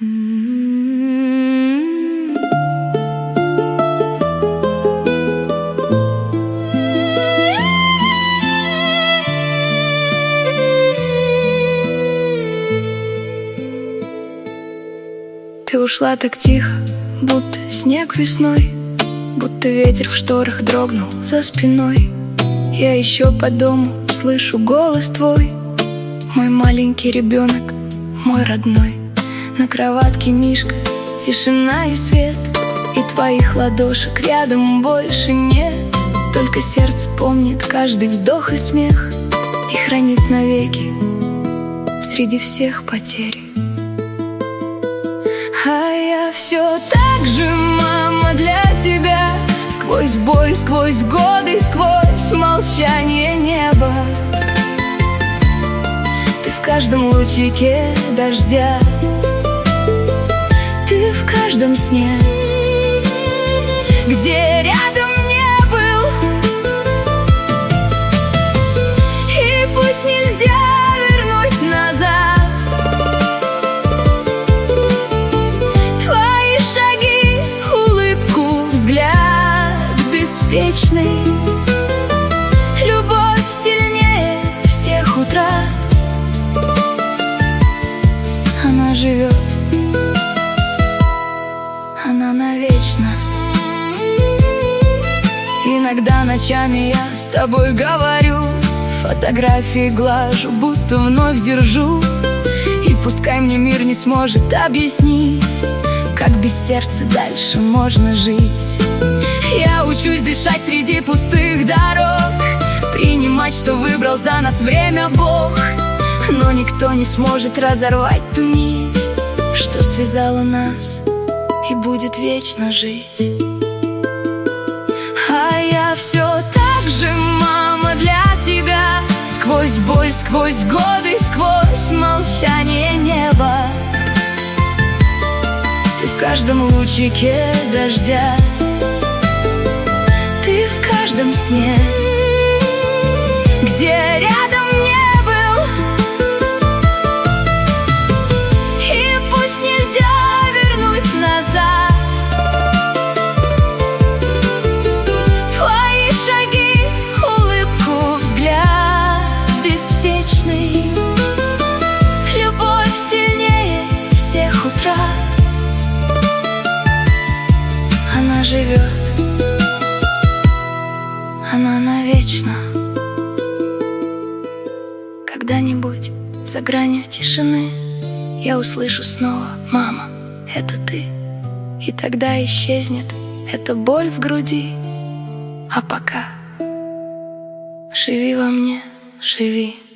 Ты ушла так тихо, будто снег весной, будто ветер в шторах дрогнул за спиной. Я еще по дому слышу голос твой, мой маленький ребенок, мой родной. На кроватке мишка, тишина и свет, и твоих ладошек рядом больше нет. Только сердце помнит каждый вздох и смех и хранит навеки среди всех потерь. А я все так же, мама, для тебя. Сквозь боль, сквозь годы, сквозь молчание неба. Ты в каждом лучике дождя, ты в каждом сне, где рядом не был. И пусть нельзя вернуть назад твои шаги, улыбку, взгляд беспечный. Любовь сильнее всех утрат. Она живет, она навечно. Иногда ночами я с тобой говорю, фотографии глажу, будто вновь держу. И пускай мне мир не сможет объяснить, как без сердца дальше можно жить. Я учусь дышать среди пустых дорог, принимать, что выбрал за нас время Бог. Но никто не сможет разорвать ту нить, что связала нас и будет вечно жить. А я все так же, мама, для тебя. Сквозь боль, сквозь годы, сквозь молчание неба. Ты в каждом лучике дождя, ты в каждом сне, где рядом не был. И пусть нельзя вернуть назад твои шаги, улыбку, взгляд беспечный. Любовь сильнее всех утрат. Она живет, она навечно. Когда-нибудь за гранью тишины я услышу снова: мама, это ты. И тогда исчезнет эта боль в груди. А пока живи во мне, живи.